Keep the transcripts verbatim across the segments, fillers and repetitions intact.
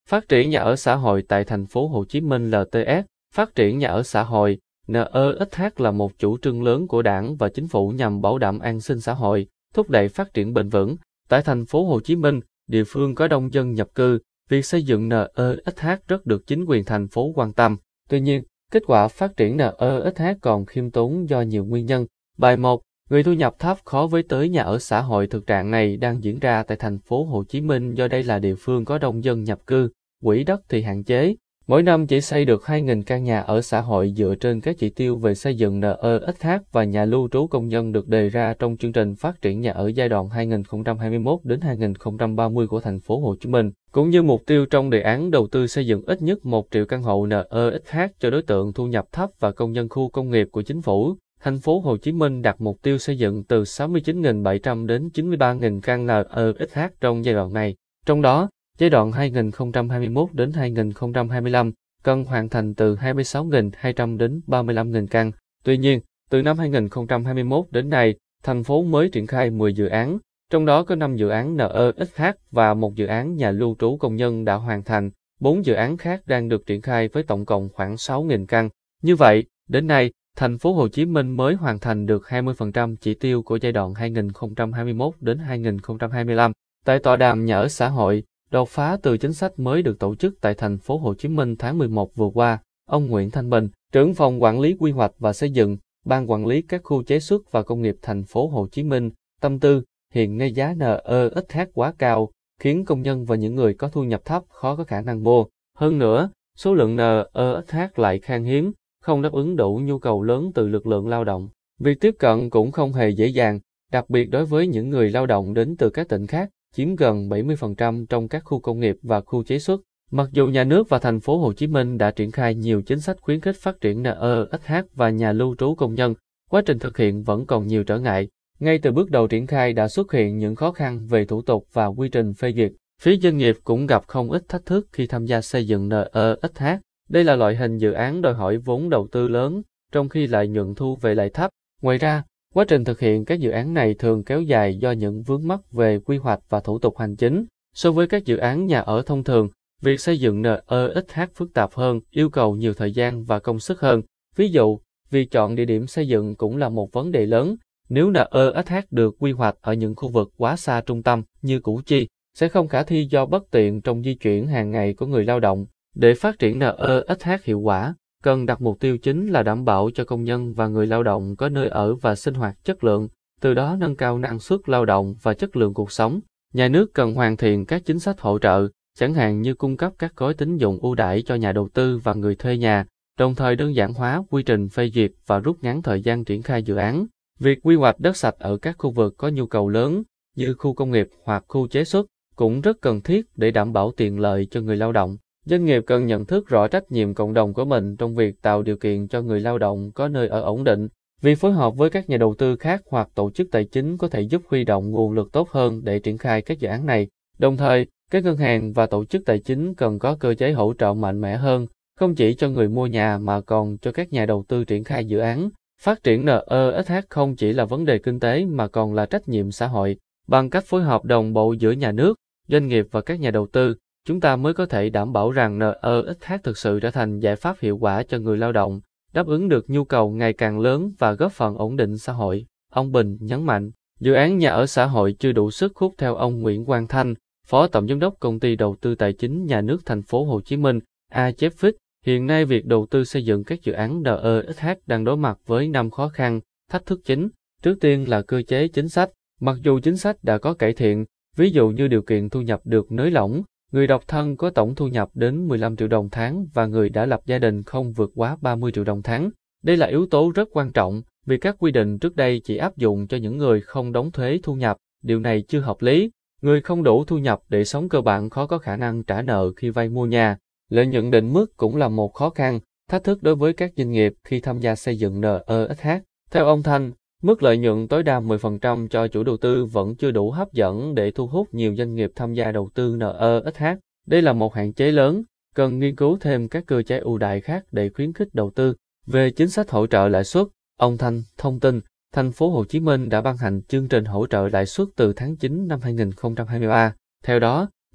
Phát triển nhà ở xã hội tại thành phố Hồ Chí Minh L T S. Phát triển nhà ở xã hội N E S H là một chủ trương lớn của Đảng và Chính phủ nhằm bảo đảm an sinh xã hội, thúc đẩy phát triển bền vững. Tại thành phố Hồ Chí Minh, địa phương có đông dân nhập cư, việc xây dựng N E S H rất được chính quyền thành phố quan tâm. Tuy nhiên, kết quả phát triển N E S H còn khiêm tốn do nhiều nguyên nhân. Bài một. Người thu nhập thấp khó với tới nhà ở xã hội. Thực trạng này đang diễn ra tại thành phố Hồ Chí Minh do đây là địa phương có đông dân nhập cư, quỹ đất thì hạn chế. Mỗi năm chỉ xây được hai nghìn căn nhà ở xã hội dựa trên các chỉ tiêu về xây dựng N E S H và nhà lưu trú công nhân được đề ra trong chương trình phát triển nhà ở giai đoạn hai nghìn không trăm hai mươi mốt đến hai nghìn không trăm ba mươi của thành phố Hồ Chí Minh, cũng như mục tiêu trong đề án đầu tư xây dựng ít nhất một triệu căn hộ N E S H cho đối tượng thu nhập thấp và công nhân khu công nghiệp của chính phủ. Thành phố Hồ Chí Minh đặt mục tiêu xây dựng từ sáu mươi chín nghìn bảy trăm đến chín mươi ba nghìn căn N E S H trong giai đoạn này. Trong đó, giai đoạn hai nghìn không trăm hai mươi mốt đến hai nghìn không trăm hai mươi lăm cần hoàn thành từ hai mươi sáu nghìn hai trăm đến ba mươi lăm nghìn căn. Tuy nhiên, từ năm hai nghìn không trăm hai mươi mốt đến nay, thành phố mới triển khai mười dự án, trong đó có năm dự án N E S H và một dự án nhà lưu trú công nhân đã hoàn thành, bốn dự án khác đang được triển khai với tổng cộng khoảng sáu nghìn căn. Như vậy, đến nay, thành phố Hồ Chí Minh mới hoàn thành được hai mươi phần trăm chỉ tiêu của giai đoạn hai nghìn không trăm hai mươi mốt đến hai nghìn không trăm hai mươi lăm. Tại tọa đàm nhà ở xã hội, đột phá từ chính sách mới được tổ chức tại thành phố Hồ Chí Minh tháng mười một vừa qua, ông Nguyễn Thanh Bình, trưởng phòng quản lý quy hoạch và xây dựng, ban quản lý các khu chế xuất và công nghiệp thành phố Hồ Chí Minh, tâm tư, hiện nay giá N E S H quá cao, khiến công nhân và những người có thu nhập thấp khó có khả năng mua. Hơn nữa, số lượng N E S H lại khan hiếm, không đáp ứng đủ nhu cầu lớn từ lực lượng lao động. Việc tiếp cận cũng không hề dễ dàng, đặc biệt đối với những người lao động đến từ các tỉnh khác, chiếm gần bảy mươi phần trăm trong các khu công nghiệp và khu chế xuất. Mặc dù nhà nước và thành phố Hồ Chí Minh đã triển khai nhiều chính sách khuyến khích phát triển N E S H và nhà lưu trú công nhân, quá trình thực hiện vẫn còn nhiều trở ngại. Ngay từ bước đầu triển khai đã xuất hiện những khó khăn về thủ tục và quy trình phê duyệt. Phía doanh nghiệp cũng gặp không ít thách thức khi tham gia xây dựng N E S H. Đây là loại hình dự án đòi hỏi vốn đầu tư lớn, trong khi lợi nhuận thu về lại thấp. Ngoài ra, quá trình thực hiện các dự án này thường kéo dài do những vướng mắc về quy hoạch và thủ tục hành chính. So với các dự án nhà ở thông thường, việc xây dựng N E S H phức tạp hơn, yêu cầu nhiều thời gian và công sức hơn. Ví dụ, việc chọn địa điểm xây dựng cũng là một vấn đề lớn. Nếu N E S H được quy hoạch ở những khu vực quá xa trung tâm như Củ Chi, sẽ không khả thi do bất tiện trong di chuyển hàng ngày của người lao động. Để phát triển N E S H hiệu quả, cần đặt mục tiêu chính là đảm bảo cho công nhân và người lao động có nơi ở và sinh hoạt chất lượng, từ đó nâng cao năng suất lao động và chất lượng cuộc sống. Nhà nước cần hoàn thiện các chính sách hỗ trợ, chẳng hạn như cung cấp các gói tín dụng ưu đãi cho nhà đầu tư và người thuê nhà, đồng thời đơn giản hóa quy trình phê duyệt và rút ngắn thời gian triển khai dự án. Việc quy hoạch đất sạch ở các khu vực có nhu cầu lớn, như khu công nghiệp hoặc khu chế xuất, cũng rất cần thiết để đảm bảo tiện lợi cho người lao động. Doanh nghiệp cần nhận thức rõ trách nhiệm cộng đồng của mình trong việc tạo điều kiện cho người lao động có nơi ở ổn định. Việc phối hợp với các nhà đầu tư khác hoặc tổ chức tài chính có thể giúp huy động nguồn lực tốt hơn để triển khai các dự án này. Đồng thời, các ngân hàng và tổ chức tài chính cần có cơ chế hỗ trợ mạnh mẽ hơn, không chỉ cho người mua nhà mà còn cho các nhà đầu tư triển khai dự án. Phát triển N E S H không chỉ là vấn đề kinh tế mà còn là trách nhiệm xã hội. Bằng cách phối hợp đồng bộ giữa nhà nước, doanh nghiệp và các nhà đầu tư, chúng ta mới có thể đảm bảo rằng N E S H thực sự trở thành giải pháp hiệu quả cho người lao động, đáp ứng được nhu cầu ngày càng lớn và góp phần ổn định xã hội. Ông Bình nhấn mạnh, dự án nhà ở xã hội chưa đủ sức hút. Theo ông Nguyễn Quang Thanh, Phó Tổng Giám đốc Công ty Đầu tư Tài chính Nhà nước Thành phố Hồ Chí Minh, a ép ép, hiện nay việc đầu tư xây dựng các dự án N E S H đang đối mặt với năm khó khăn, thách thức chính. Trước tiên là cơ chế chính sách. Mặc dù chính sách đã có cải thiện, ví dụ như điều kiện thu nhập được nới lỏng, người độc thân có tổng thu nhập đến mười lăm triệu đồng tháng và người đã lập gia đình không vượt quá ba mươi triệu đồng tháng. Đây là yếu tố rất quan trọng vì các quy định trước đây chỉ áp dụng cho những người không đóng thuế thu nhập. Điều này chưa hợp lý. Người không đủ thu nhập để sống cơ bản khó có khả năng trả nợ khi vay mua nhà. Lợi nhuận định mức cũng là một khó khăn, thách thức đối với các doanh nghiệp khi tham gia xây dựng N E S H. Theo ông Thanh, mức lợi nhuận tối đa mười phần trăm cho chủ đầu tư vẫn chưa đủ hấp dẫn để thu hút nhiều doanh nghiệp tham gia đầu tư N E S H. Đây là một hạn chế lớn, cần nghiên cứu thêm các cơ chế ưu đãi khác để khuyến khích đầu tư. Về chính sách hỗ trợ lãi suất, ông Thanh thông tin, thành phố Hồ Chí Minh đã ban hành chương trình hỗ trợ lãi suất từ tháng chín năm hai nghìn không trăm hai mươi ba. Theo đó,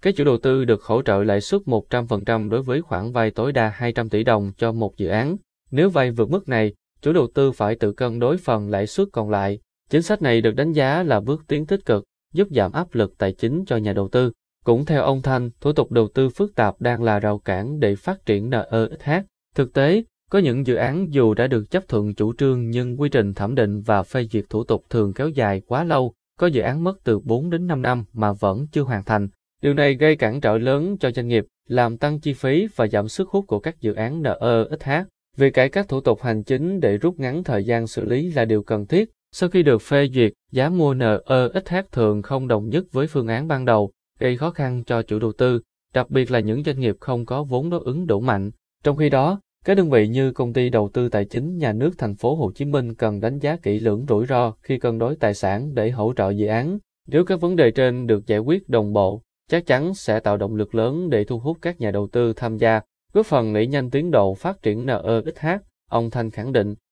Các chủ đầu tư được hỗ trợ lãi suất một trăm phần trăm đối với khoản vay tối đa hai trăm tỷ đồng cho một dự án. Nếu vay vượt mức này, chủ đầu tư phải tự cân đối phần lãi suất còn lại. Chính sách này được đánh giá là bước tiến tích cực, giúp giảm áp lực tài chính cho nhà đầu tư. Cũng theo ông Thanh, thủ tục đầu tư phức tạp đang là rào cản để phát triển en e ích hát. Thực tế, có những dự án dù đã được chấp thuận chủ trương nhưng quy trình thẩm định và phê duyệt thủ tục thường kéo dài quá lâu, có dự án mất từ bốn đến năm năm mà vẫn chưa hoàn thành. Điều này gây cản trở lớn cho doanh nghiệp, làm tăng chi phí và giảm sức hút của các dự án en e ích hát. Việc cải cách thủ tục hành chính để rút ngắn thời gian xử lý là điều cần thiết. Sau khi được phê duyệt, giá mua en e ích hát thường không đồng nhất với phương án ban đầu, gây khó khăn cho chủ đầu tư, đặc biệt là những doanh nghiệp không có vốn đối ứng đủ mạnh. Trong khi đó, các đơn vị như công ty đầu tư tài chính nhà nước thành phố Hồ Chí Minh cần đánh giá kỹ lưỡng rủi ro khi cân đối tài sản để hỗ trợ dự án. Nếu các vấn đề trên được giải quyết đồng bộ, chắc chắn sẽ tạo động lực lớn để thu hút các nhà đầu tư tham gia, góp phần đẩy nhanh tiến độ phát triển en e ích hát, ông Thanh khẳng định.